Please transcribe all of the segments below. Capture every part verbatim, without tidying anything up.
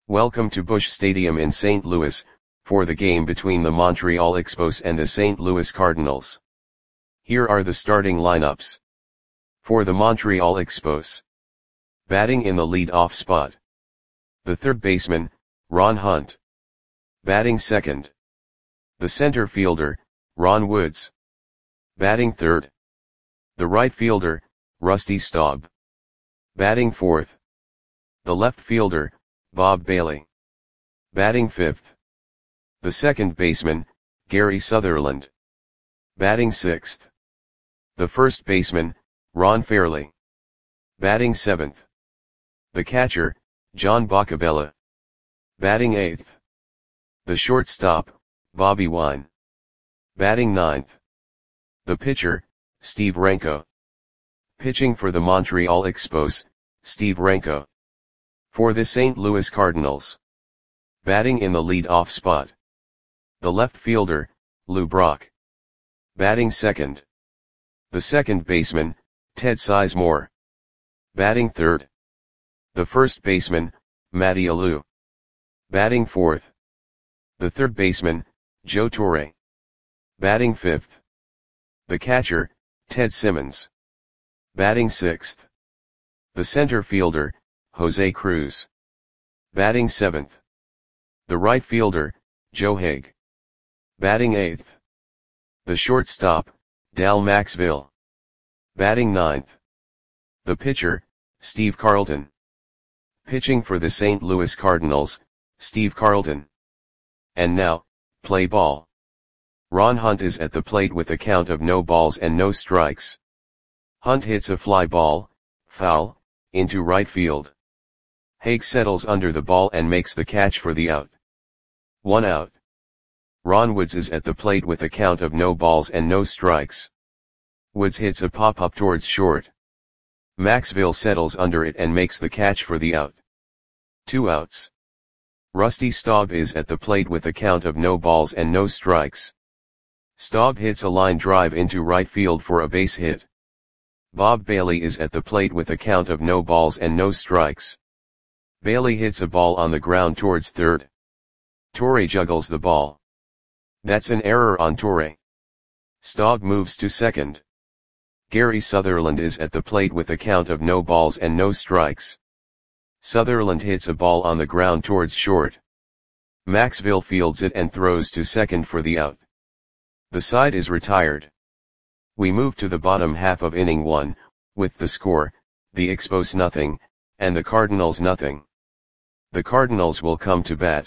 Welcome to Busch Stadium in Saint Louis, for the game between the Montreal Expos and the Saint Louis Cardinals. Here are the starting lineups. For the Montreal Expos. Batting in the lead-off spot. The third baseman, Ron Hunt. Batting second. The center fielder, Ron Woods. Batting third. The right fielder, Rusty Staub. Batting fourth. The left fielder, Bob Bailey. Batting fifth. The second baseman, Gary Sutherland. Batting sixth. The first baseman, Ron Fairly. Batting seventh. The catcher, John Boccabella. Batting eighth. The shortstop, Bobby Wine. Batting ninth. The pitcher, Steve Renko. Pitching for the Montreal Expos, Steve Renko. For the Saint Louis Cardinals. Batting in the lead-off spot. The left fielder, Lou Brock. Batting second. The second baseman, Ted Sizemore. Batting third. The first baseman, Matty Alou. Batting fourth. The third baseman, Joe Torre. Batting fifth. The catcher, Ted Simmons. Batting sixth. The center fielder, Jose Cruz. Batting seventh. The right fielder, Joe Haig. Batting eighth. The shortstop, Dal Maxville. Batting ninth. The pitcher, Steve Carlton. Pitching for the Saint Louis Cardinals, Steve Carlton. And now, play ball. Ron Hunt is at the plate with a count of no balls and no strikes. Hunt hits a fly ball, foul, into right field. Haig settles under the ball and makes the catch for the out. One out. Ron Woods is at the plate with a count of no balls and no strikes. Woods hits a pop-up towards short. Maxville settles under it and makes the catch for the out. Two outs. Rusty Staub is at the plate with a count of no balls and no strikes. Staub hits a line drive into right field for a base hit. Bob Bailey is at the plate with a count of no balls and no strikes. Bailey hits a ball on the ground towards third. Torre juggles the ball. That's an error on Torre. Staub moves to second. Gary Sutherland is at the plate with a count of no balls and no strikes. Sutherland hits a ball on the ground towards short. Maxville fields it and throws to second for the out. The side is retired. We move to the bottom half of inning one, with the score, the Expos nothing, and the Cardinals nothing. The Cardinals will come to bat.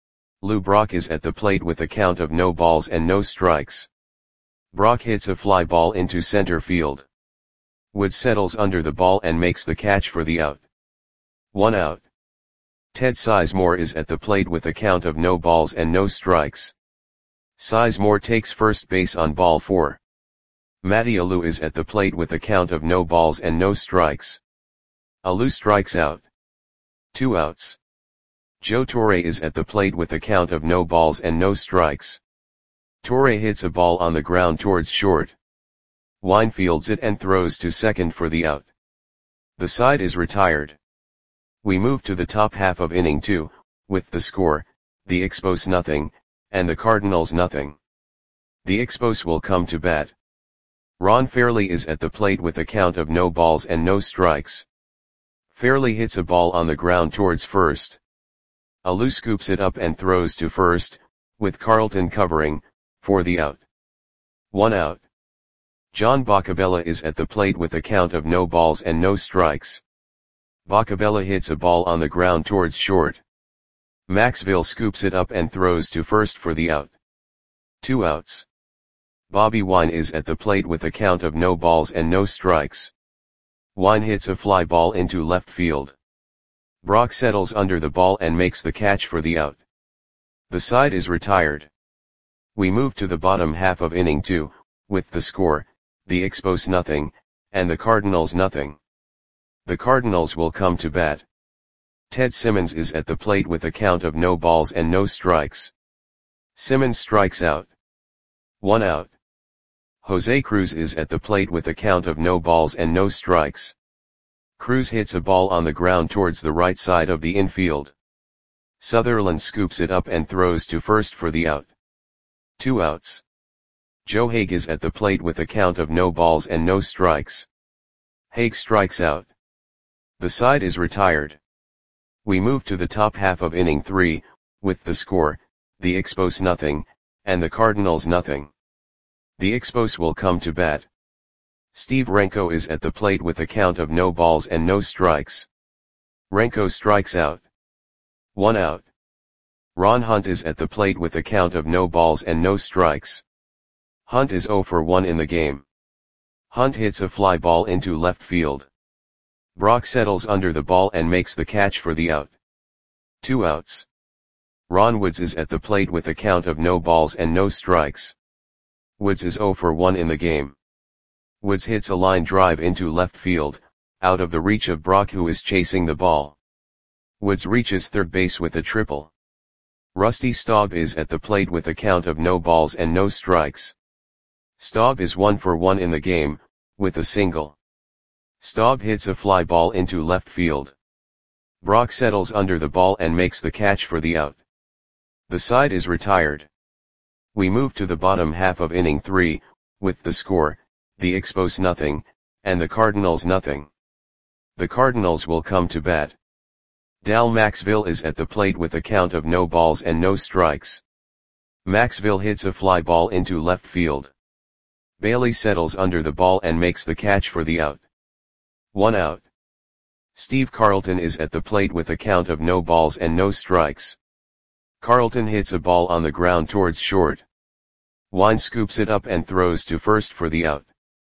Lou Brock is at the plate with a count of no balls and no strikes. Brock hits a fly ball into center field. Woods settles under the ball and makes the catch for the out. One out. Ted Sizemore is at the plate with a count of no balls and no strikes. Sizemore takes first base on ball four. Matty Alou is at the plate with a count of no balls and no strikes. Alou strikes out. Two outs. Joe Torre is at the plate with a count of no balls and no strikes. Torre hits a ball on the ground towards short. Wine fields it and throws to second for the out. The side is retired. We move to the top half of inning two, with the score, the Expos nothing, and the Cardinals nothing. The Expos will come to bat. Ron Fairly is at the plate with a count of no balls and no strikes. Fairly hits a ball on the ground towards first. Alou scoops it up and throws to first, with Carlton covering, for the out. One out. John Boccabella is at the plate with a count of no balls and no strikes. Boccabella hits a ball on the ground towards short. Maxville scoops it up and throws to first for the out. Two outs. Bobby Wine is at the plate with a count of no balls and no strikes. Wine hits a fly ball into left field. Brock settles under the ball and makes the catch for the out. The side is retired. We move to the bottom half of inning two, with the score, the Expos nothing, and the Cardinals nothing. The Cardinals will come to bat. Ted Simmons is at the plate with a count of no balls and no strikes. Simmons strikes out. One out. Jose Cruz is at the plate with a count of no balls and no strikes. Cruz hits a ball on the ground towards the right side of the infield. Sutherland scoops it up and throws to first for the out. Two outs. Joe Hague is at the plate with a count of no balls and no strikes. Hague strikes out. The side is retired. We move to the top half of inning three, with the score, the Expos nothing, and the Cardinals nothing. The Expos will come to bat. Steve Renko is at the plate with a count of no balls and no strikes. Renko strikes out. One out. Ron Hunt is at the plate with a count of no balls and no strikes. Hunt is oh for one in the game. Hunt hits a fly ball into left field. Brock settles under the ball and makes the catch for the out. Two outs. Ron Woods is at the plate with a count of no balls and no strikes. Woods is oh for one in the game. Woods hits a line drive into left field, out of the reach of Brock, who is chasing the ball. Woods reaches third base with a triple. Rusty Staub is at the plate with a count of no balls and no strikes. Staub is one for one in the game, with a single. Staub hits a fly ball into left field. Brock settles under the ball and makes the catch for the out. The side is retired. We move to the bottom half of inning three, with the score, the Expos nothing, and the Cardinals nothing. The Cardinals will come to bat. Dal Maxville is at the plate with a count of no balls and no strikes. Maxville hits a fly ball into left field. Bailey settles under the ball and makes the catch for the out. One out. Steve Carlton is at the plate with a count of no balls and no strikes. Carlton hits a ball on the ground towards short. Wine scoops it up and throws to first for the out.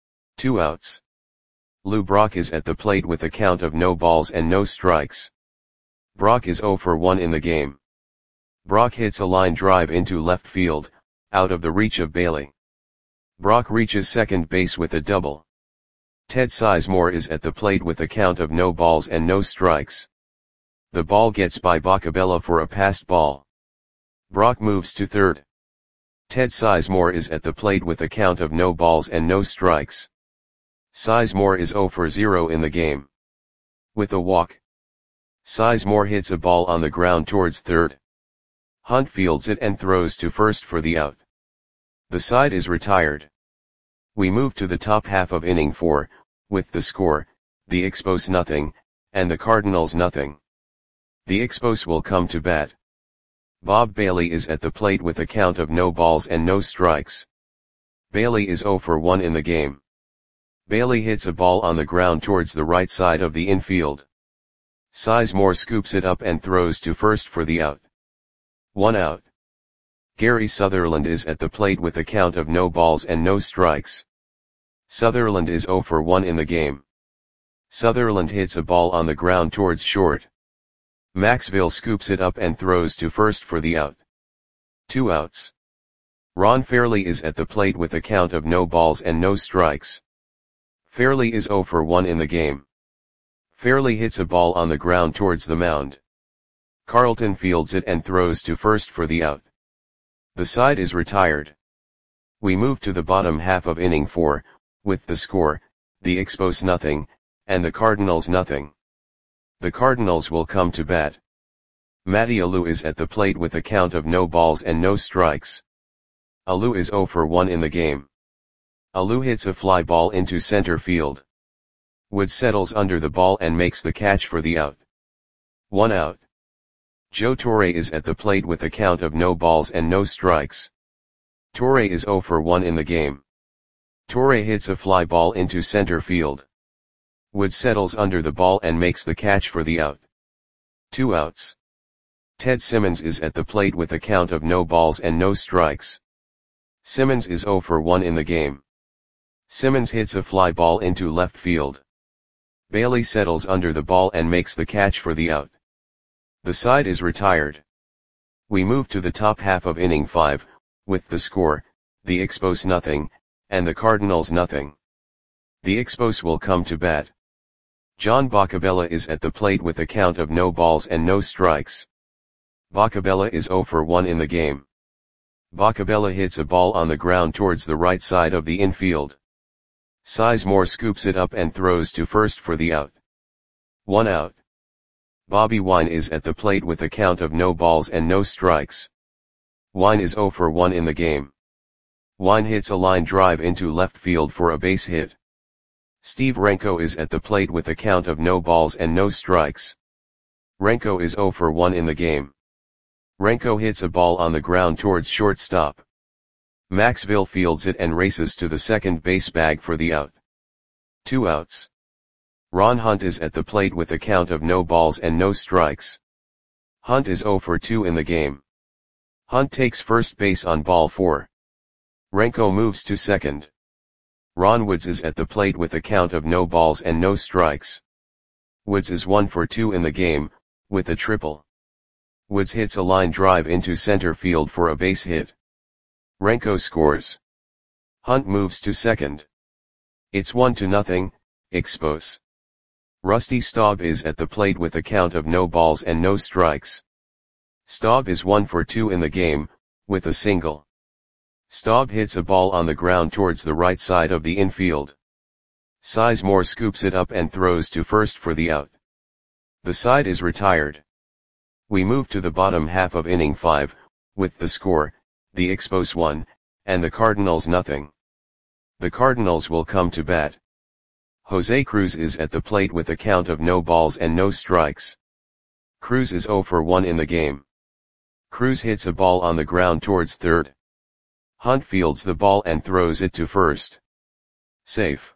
Two outs. Lou Brock is at the plate with a count of no balls and no strikes. Brock is oh for one in the game. Brock hits a line drive into left field, out of the reach of Bailey. Brock reaches second base with a double. Ted Sizemore is at the plate with a count of no balls and no strikes. The ball gets by Boccabella for a passed ball. Brock moves to third. Ted Sizemore is at the plate with a count of no balls and no strikes. Sizemore is oh for zero in the game. With a walk, Sizemore hits a ball on the ground towards third. Hunt fields it and throws to first for the out. The side is retired. We move to the top half of inning four, with the score, the Expos nothing, and the Cardinals nothing. The Expos will come to bat. Bob Bailey is at the plate with a count of no balls and no strikes. Bailey is oh for one in the game. Bailey hits a ball on the ground towards the right side of the infield. Sizemore scoops it up and throws to first for the out. One out. Gary Sutherland is at the plate with a count of no balls and no strikes. Sutherland is oh for one in the game. Sutherland hits a ball on the ground towards short. Maxville scoops it up and throws to first for the out. Two outs. Ron Fairley is at the plate with a count of no balls and no strikes. Fairley is oh for one in the game. Fairley hits a ball on the ground towards the mound. Carlton fields it and throws to first for the out. The side is retired. We move to the bottom half of inning four, with the score, the Expos nothing, and the Cardinals nothing. The Cardinals will come to bat. Matty Alou is at the plate with a count of no balls and no strikes. Alou is oh for one in the game. Alou hits a fly ball into center field. Wood settles under the ball and makes the catch for the out. One out. Joe Torre is at the plate with a count of no balls and no strikes. Torre is oh for one in the game. Torre hits a fly ball into center field. Wood settles under the ball and makes the catch for the out. Two outs. Ted Simmons is at the plate with a count of no balls and no strikes. Simmons is oh for one in the game. Simmons hits a fly ball into left field. Bailey settles under the ball and makes the catch for the out. The side is retired. We move to the top half of inning five, with the score, the Expos nothing, and the Cardinals nothing. The Expos will come to bat. John Boccabella is at the plate with a count of no balls and no strikes. Boccabella is oh for one in the game. Boccabella hits a ball on the ground towards the right side of the infield. Sizemore scoops it up and throws to first for the out. One out. Bobby Wine is at the plate with a count of no balls and no strikes. Wine is zero for one in the game. Wine hits a line drive into left field for a base hit. Steve Renko is at the plate with a count of no balls and no strikes. Renko is zero for one in the game. Renko hits a ball on the ground towards shortstop. Maxville fields it and races to the second base bag for the out. Two outs. Ron Hunt is at the plate with a count of no balls and no strikes. Hunt is zero for two in the game. Hunt takes first base on ball four. Renko moves to second. Ron Woods is at the plate with a count of no balls and no strikes. Woods is one for two in the game, with a triple. Woods hits a line drive into center field for a base hit. Renko scores. Hunt moves to second. It's one to nothing, Expos. Rusty Staub is at the plate with a count of no balls and no strikes. Staub is one for two in the game, with a single. Staub hits a ball on the ground towards the right side of the infield. Sizemore scoops it up and throws to first for the out. The side is retired. We move to the bottom half of inning five, with the score, the Expos one, and the Cardinals nothing. The Cardinals will come to bat. Jose Cruz is at the plate with a count of no balls and no strikes. Cruz is zero for one in the game. Cruz hits a ball on the ground towards third. Hunt fields the ball and throws it to first. Safe.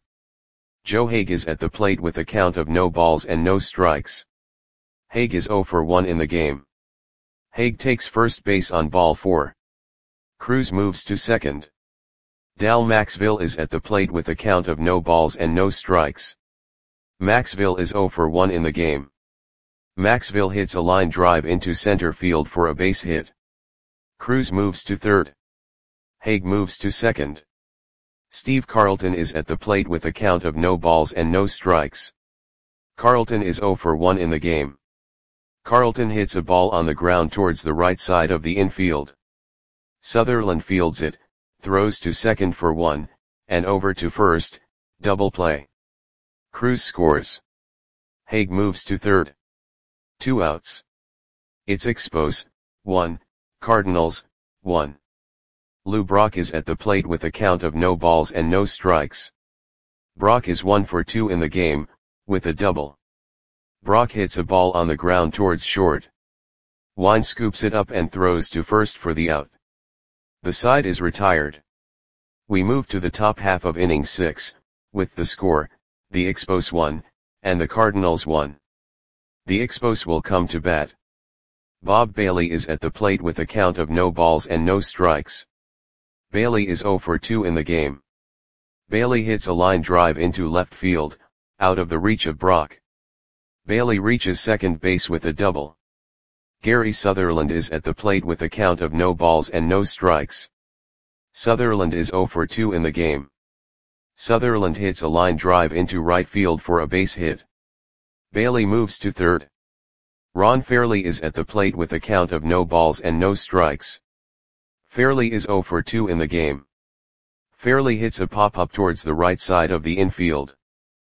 Joe Hague is at the plate with a count of no balls and no strikes. Hague is zero for one in the game. Hague takes first base on ball four. Cruz moves to second. Dal Maxville is at the plate with a count of no balls and no strikes. Maxville is zero for one in the game. Maxville hits a line drive into center field for a base hit. Cruz moves to third. Hague moves to second. Steve Carlton is at the plate with a count of no balls and no strikes. Carlton is zero for one in the game. Carlton hits a ball on the ground towards the right side of the infield. Sutherland fields it, throws to second for one, and over to first, double play. Cruz scores. Hague moves to third. Two outs. It's Expos, one, Cardinals, one. Lou Brock is at the plate with a count of no balls and no strikes. Brock is one for two in the game, with a double. Brock hits a ball on the ground towards short. Wine scoops it up and throws to first for the out. The side is retired. We move to the top half of inning six, with the score, the Expos one, and the Cardinals one. The Expos will come to bat. Bob Bailey is at the plate with a count of no balls and no strikes. Bailey is zero for two in the game. Bailey hits a line drive into left field, out of the reach of Brock. Bailey reaches second base with a double. Gary Sutherland is at the plate with a count of no balls and no strikes. Sutherland is zero for two in the game. Sutherland hits a line drive into right field for a base hit. Bailey moves to third. Ron Fairley is at the plate with a count of no balls and no strikes. Fairley is zero for two in the game. Fairley hits a pop-up towards the right side of the infield.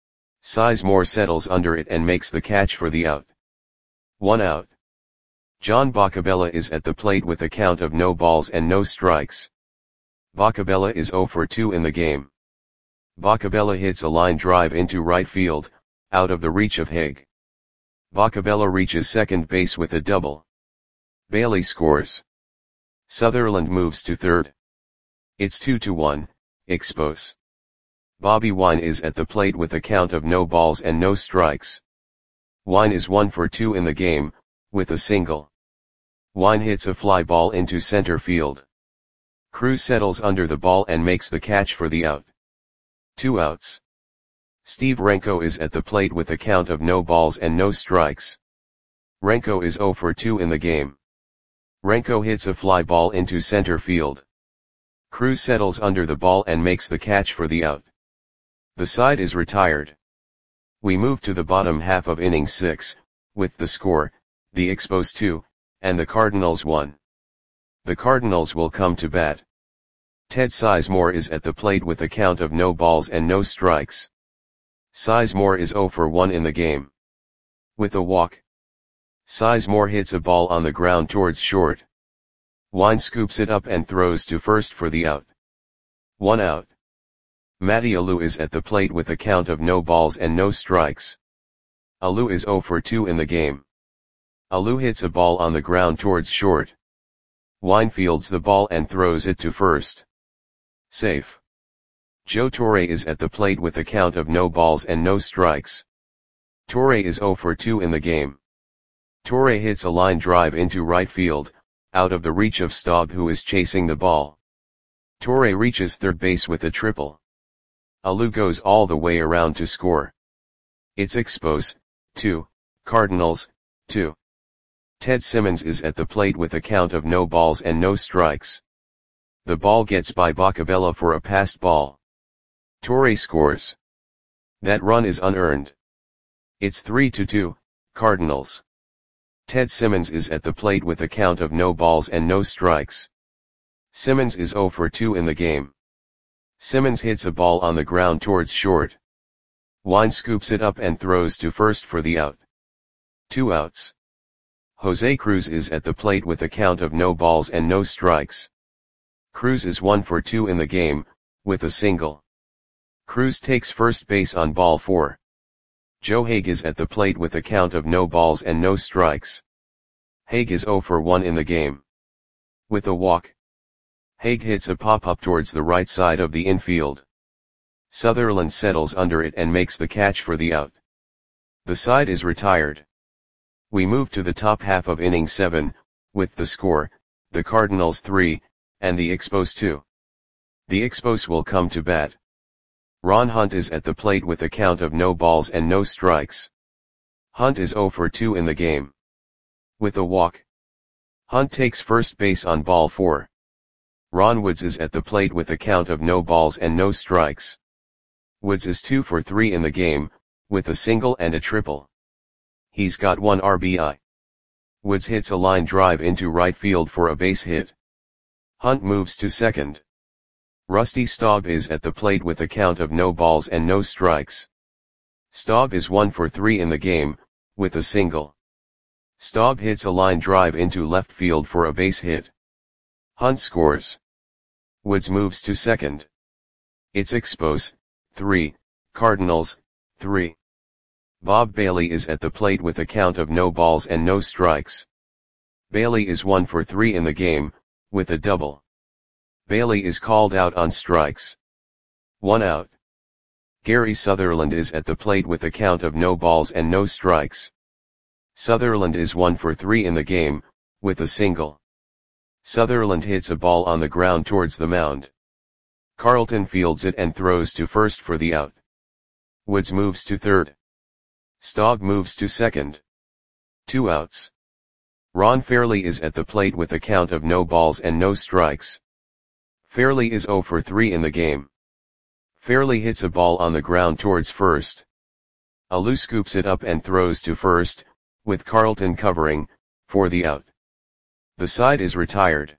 Sizemore settles under it and makes the catch for the out. One out. John Boccabella is at the plate with a count of no balls and no strikes. Boccabella is zero for two in the game. Boccabella hits a line drive into right field, out of the reach of Hague. Boccabella reaches second base with a double. Bailey scores. Sutherland moves to third. It's two to one, Expos. Bobby Wine is at the plate with a count of no balls and no strikes. Wine is one for two in the game, with a single. Wine hits a fly ball into center field. Cruz settles under the ball and makes the catch for the out. Two outs. Steve Renko is at the plate with a count of no balls and no strikes. Renko is zero for two in the game. Renko hits a fly ball into center field. Cruz settles under the ball and makes the catch for the out. The side is retired. We move to the bottom half of inning six, with the score, the Expos two, and the Cardinals one. The Cardinals will come to bat. Ted Sizemore is at the plate with a count of no balls and no strikes. Sizemore is zero for one in the game. With a walk. Sizemore hits a ball on the ground towards short. Wine scoops it up and throws to first for the out. One out. Matty Alou is at the plate with a count of no balls and no strikes. Alou is zero for two in the game. Alou hits a ball on the ground towards short. Wine fields the ball and throws it to first. Safe. Joe Torre is at the plate with a count of no balls and no strikes. Torre is zero for two in the game. Torre hits a line drive into right field, out of the reach of Staub, who is chasing the ball. Torre reaches third base with a triple. Alou goes all the way around to score. It's Expos, two, Cardinals, two. Ted Simmons is at the plate with a count of no balls and no strikes. The ball gets by Bacabella for a passed ball. Torre scores. That run is unearned. It's three to two, Cardinals. Ted Simmons is at the plate with a count of no balls and no strikes. Simmons is zero for two in the game. Simmons hits a ball on the ground towards short. Wine scoops it up and throws to first for the out. Two outs. Jose Cruz is at the plate with a count of no balls and no strikes. Cruz is one for two in the game, with a single. Cruz takes first base on ball four. Joe Hague is at the plate with a count of no balls and no strikes. Hague is zero for one in the game. With a walk. Hague hits a pop-up towards the right side of the infield. Sutherland settles under it and makes the catch for the out. The side is retired. We move to the top half of inning seven, with the score, the Cardinals three, and the Expos two. The Expos will come to bat. Ron Hunt is at the plate with a count of no balls and no strikes. Hunt is zero for two in the game. With a walk. Hunt takes first base on ball four. Ron Woods is at the plate with a count of no balls and no strikes. Woods is two for three in the game, with a single and a triple. He's got one R B I. Woods hits a line drive into right field for a base hit. Hunt moves to second. Rusty Staub is at the plate with a count of no balls and no strikes. Staub is one for three in the game, with a single. Staub hits a line drive into left field for a base hit. Hunt scores. Woods moves to second. It's Expos, three, Cardinals, three. Bob Bailey is at the plate with a count of no balls and no strikes. Bailey is one for three in the game, with a double. Bailey is called out on strikes. One out. Gary Sutherland is at the plate with a count of no balls and no strikes. Sutherland is one for three in the game, with a single. Sutherland hits a ball on the ground towards the mound. Carlton fields it and throws to first for the out. Woods moves to third. Staub moves to second. Two outs. Ron Fairley is at the plate with a count of no balls and no strikes. Fairley is zero for three in the game. Fairley hits a ball on the ground towards first. Alou scoops it up and throws to first, with Carlton covering, for the out. The side is retired.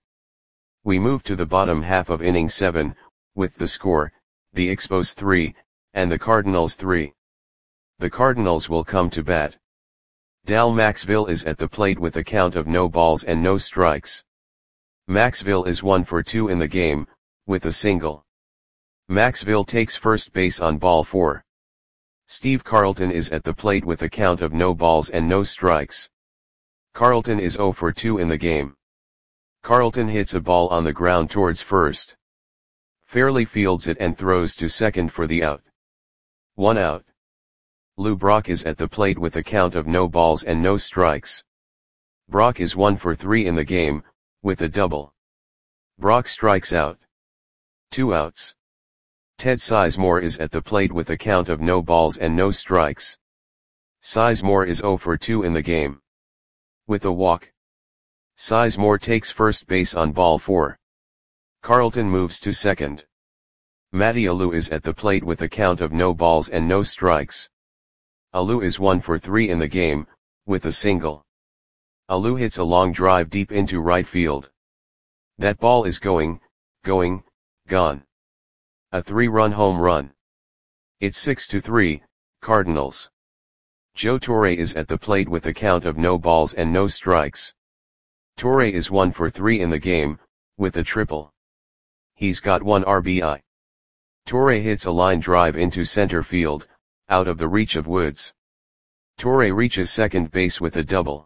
We move to the bottom half of inning seven, with the score, the Expos three, and the Cardinals three. The Cardinals will come to bat. Dal Maxville is at the plate with a count of no balls and no strikes. Maxville is one for two in the game, with a single. Maxville takes first base on ball four. Steve Carlton is at the plate with a count of no balls and no strikes. Carlton is zero for two in the game. Carlton hits a ball on the ground towards first. Fairley fields it and throws to second for the out. One out. Lou Brock is at the plate with a count of no balls and no strikes. Brock is one for three in the game, with a double. Brock strikes out. Two outs. Ted Sizemore is at the plate with a count of no balls and no strikes. Sizemore is zero for two in the game. With a walk. Sizemore takes first base on ball four. Carlton moves to second. Matty Alou is at the plate with a count of no balls and no strikes. Alou is one for three in the game, with a single. Alou hits a long drive deep into right field. That ball is going, going, gone. A three-run home run. It's six to three, Cardinals. Joe Torre is at the plate with a count of no balls and no strikes. Torre is one for three in the game, with a triple. He's got one R B I. Torre hits a line drive into center field, out of the reach of Woods. Torre reaches second base with a double.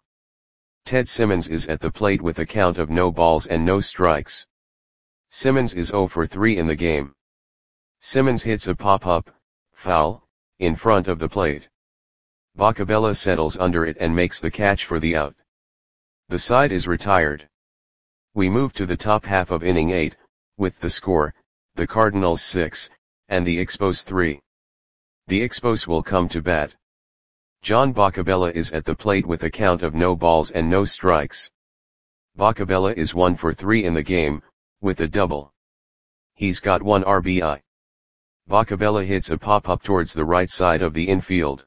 Ted Simmons is at the plate with a count of no balls and no strikes. Simmons is zero for three in the game. Simmons hits a pop-up, foul, in front of the plate. Boccabella settles under it and makes the catch for the out. The side is retired. We move to the top half of inning eight, with the score, the Cardinals six, and the Expos three. The Expos will come to bat. John Boccabella is at the plate with a count of no balls and no strikes. Boccabella is one for three in the game, with a double. He's got one R B I. Boccabella hits a pop-up towards the right side of the infield.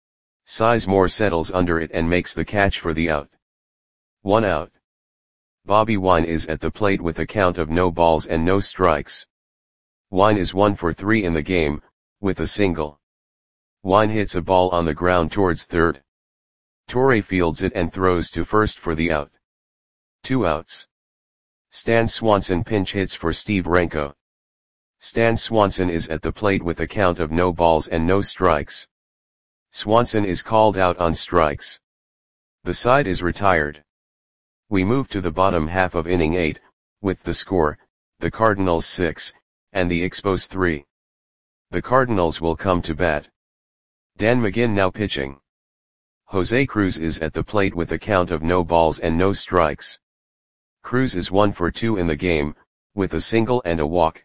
Sizemore settles under it and makes the catch for the out. One out. Bobby Wine is at the plate with a count of no balls and no strikes. Wine is one for three in the game, with a single. Wine hits a ball on the ground towards third. Torre fields it and throws to first for the out. Two outs. Stan Swanson pinch hits for Steve Renko. Stan Swanson is at the plate with a count of no balls and no strikes. Swanson is called out on strikes. The side is retired. We move to the bottom half of inning eight, with the score, the Cardinals six, and the Expos three. The Cardinals will come to bat. Dan McGinn now pitching. Jose Cruz is at the plate with a count of no balls and no strikes. Cruz is one for two in the game, with a single and a walk.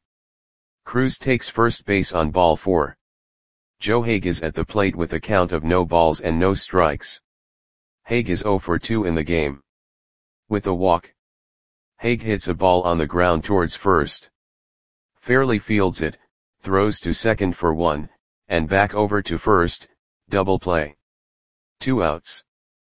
Cruz takes first base on ball four. Joe Hague is at the plate with a count of no balls and no strikes. Hague is zero for two in the game. With a walk. Hague hits a ball on the ground towards first. Fairley fields it, throws to second for one, and back over to first, double play. Two outs.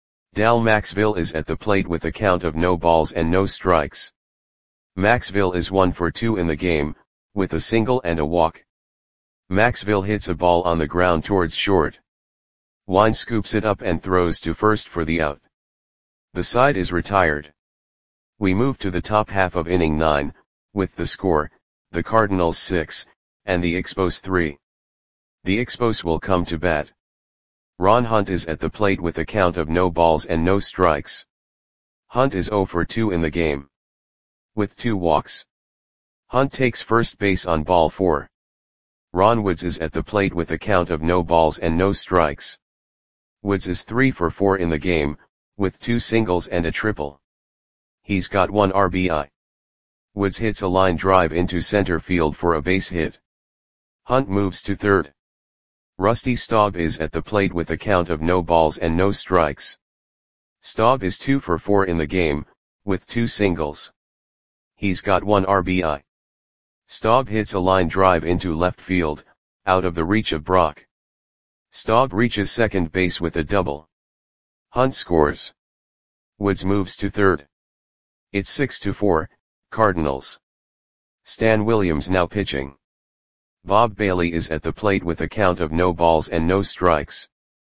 Dal Maxville is at the plate with a count of no balls and no strikes. Maxville is one for two in the game, with a single and a walk. Maxville hits a ball on the ground towards short. Wine scoops it up and throws to first for the out. The side is retired. We move to the top half of inning nine, with the score, the Cardinals six, and the Expos three. The Expos will come to bat. Ron Hunt is at the plate with a count of no balls and no strikes. Hunt is zero for two in the game. With two walks. Hunt takes first base on ball four. Ron Woods is at the plate with a count of no balls and no strikes. Woods is three for four in the game, with two singles and a triple. He's got one R B I. Woods hits a line drive into center field for a base hit. Hunt moves to third. Rusty Staub is at the plate with a count of no balls and no strikes. Staub is two for four in the game, with two singles. He's got one R B I. Staub hits a line drive into left field, out of the reach of Brock. Staub reaches second base with a double. Hunt scores. Woods moves to third. It's six to four, Cardinals. Stan Williams now pitching. Bob Bailey is at the plate with a count of no balls and no strikes.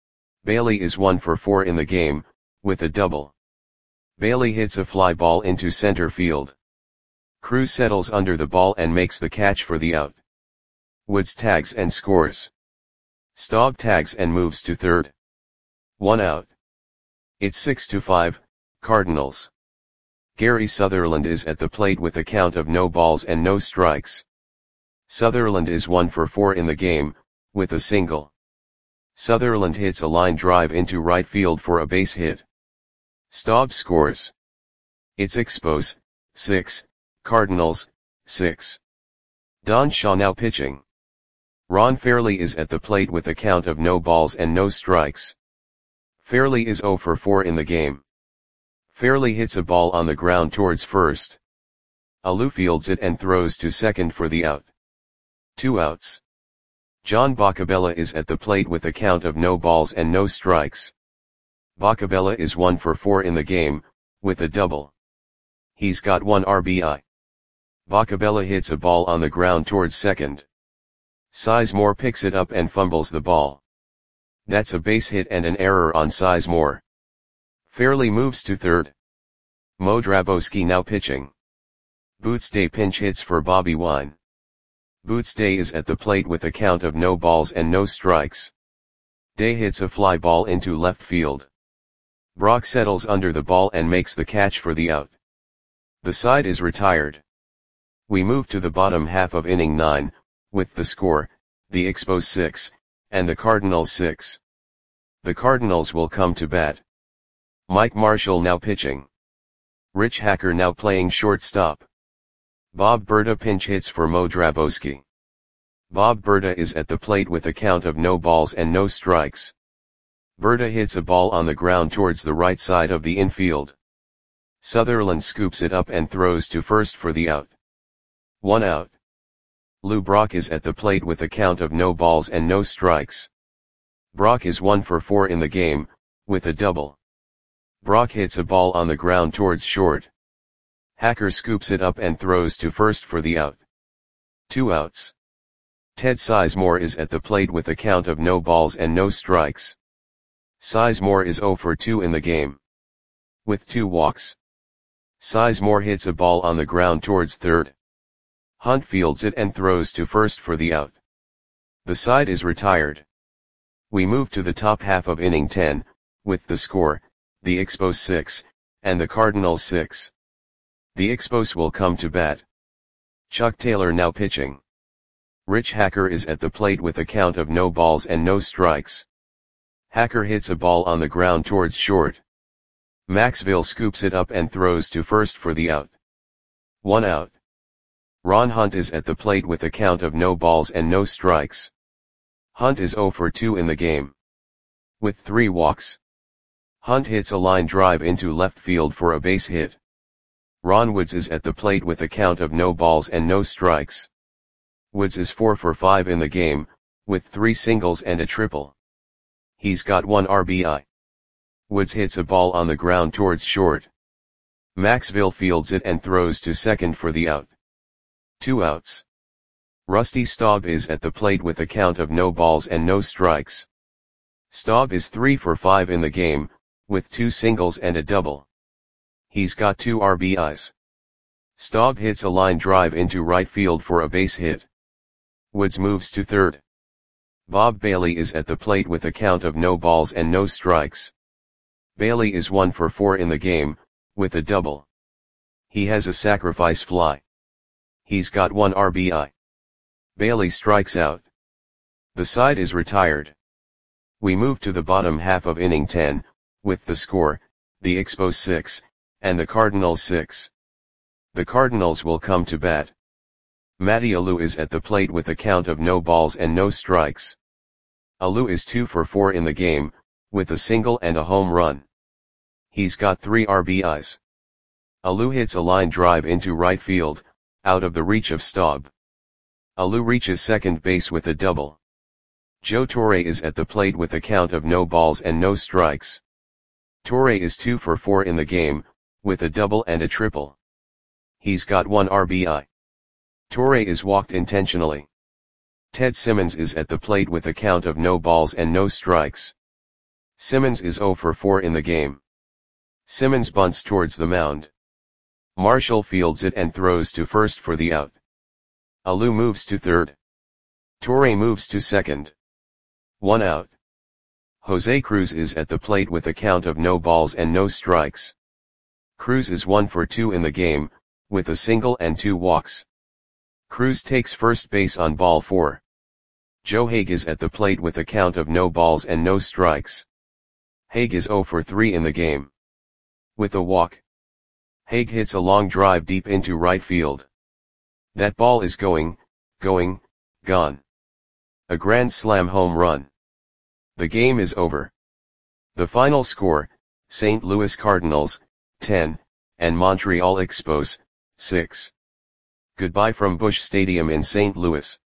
Bailey is one for four in the game, with a double. Bailey hits a fly ball into center field. Cruz settles under the ball and makes the catch for the out. Woods tags and scores. Staub tags and moves to third. One out. It's six to five, Cardinals. Gary Sutherland is at the plate with a count of no balls and no strikes. Sutherland is one for four in the game, with a single. Sutherland hits a line drive into right field for a base hit. Staub scores. It's Expos, six, Cardinals, six. Don Shaw now pitching. Ron Fairley is at the plate with a count of no balls and no strikes. Fairley is zero for four in the game. Fairley hits a ball on the ground towards first. Alou fields it and throws to second for the out. Two outs. John Boccabella is at the plate with a count of no balls and no strikes. Boccabella is one for four in the game, with a double. He's got one R B I. Boccabella hits a ball on the ground towards second. Sizemore picks it up and fumbles the ball. That's a base hit and an error on Sizemore. Fairly moves to third. Mo Drabowski now pitching. Boots Day pinch hits for Bobby Wine. Boots Day is at the plate with a count of no balls and no strikes. Day hits a fly ball into left field. Brock settles under the ball and makes the catch for the out. The side is retired. We move to the bottom half of inning nine, with the score, the Expos six, and the Cardinals six. The Cardinals will come to bat. Mike Marshall now pitching. Rich Hacker now playing shortstop. Bob Berta pinch hits for Mo Drabowski. Bob Berta is at the plate with a count of no balls and no strikes. Berta hits a ball on the ground towards the right side of the infield. Sutherland scoops it up and throws to first for the out. One out. Lou Brock is at the plate with a count of no balls and no strikes. Brock is one for four in the game, with a double. Brock hits a ball on the ground towards short. Hacker scoops it up and throws to first for the out. Two outs. Ted Sizemore is at the plate with a count of no balls and no strikes. Sizemore is zero for two in the game, with two walks. Sizemore hits a ball on the ground towards third. Hunt fields it and throws to first for the out. The side is retired. We move to the top half of inning ten, with the score, the Expos six, and the Cardinals six. The Expos will come to bat. Chuck Taylor now pitching. Rich Hacker is at the plate with a count of no balls and no strikes. Hacker hits a ball on the ground towards short. Maxville scoops it up and throws to first for the out. One out. Ron Hunt is at the plate with a count of no balls and no strikes. Hunt is zero for two in the game, with three walks. Hunt hits a line drive into left field for a base hit. Ron Woods is at the plate with a count of no balls and no strikes. Woods is four for five in the game, with three singles and a triple. He's got one R B I. Woods hits a ball on the ground towards short. Maxville fields it and throws to second for the out. Two outs. Rusty Staub is at the plate with a count of no balls and no strikes. Staub is three for five in the game, with two singles and a double. He's got two R B Is. Staub hits a line drive into right field for a base hit. Woods moves to third. Bob Bailey is at the plate with a count of no balls and no strikes. Bailey is one for four in the game, with a double. He has a sacrifice fly. He's got one R B I. Bailey strikes out. The side is retired. We move to the bottom half of inning ten, with the score, the Expos six, and the Cardinals six. The Cardinals will come to bat. Matty Alou is at the plate with a count of no balls and no strikes. Alou is two for four in the game, with a single and a home run. He's got three R B Is. Alou hits a line drive into right field, out of the reach of Staub. Alou reaches second base with a double. Joe Torre is at the plate with a count of no balls and no strikes. Torre is two for four in the game, with a double and a triple. He's got one R B I. Torre is walked intentionally. Ted Simmons is at the plate with a count of no balls and no strikes. Simmons is zero for four in the game. Simmons bunts towards the mound. Marshall fields it and throws to first for the out. Alou moves to third. Torre moves to second. One out. Jose Cruz is at the plate with a count of no balls and no strikes. Cruz is one for two in the game, with a single and two walks. Cruz takes first base on ball four. Joe Hague is at the plate with a count of no balls and no strikes. Hague is zero for three in the game, with a walk. Hague hits a long drive deep into right field. That ball is going, going, gone. A grand slam home run. The game is over. The final score, Saint Louis Cardinals, ten, and Montreal Expos, six. Goodbye from Busch Stadium in Saint Louis.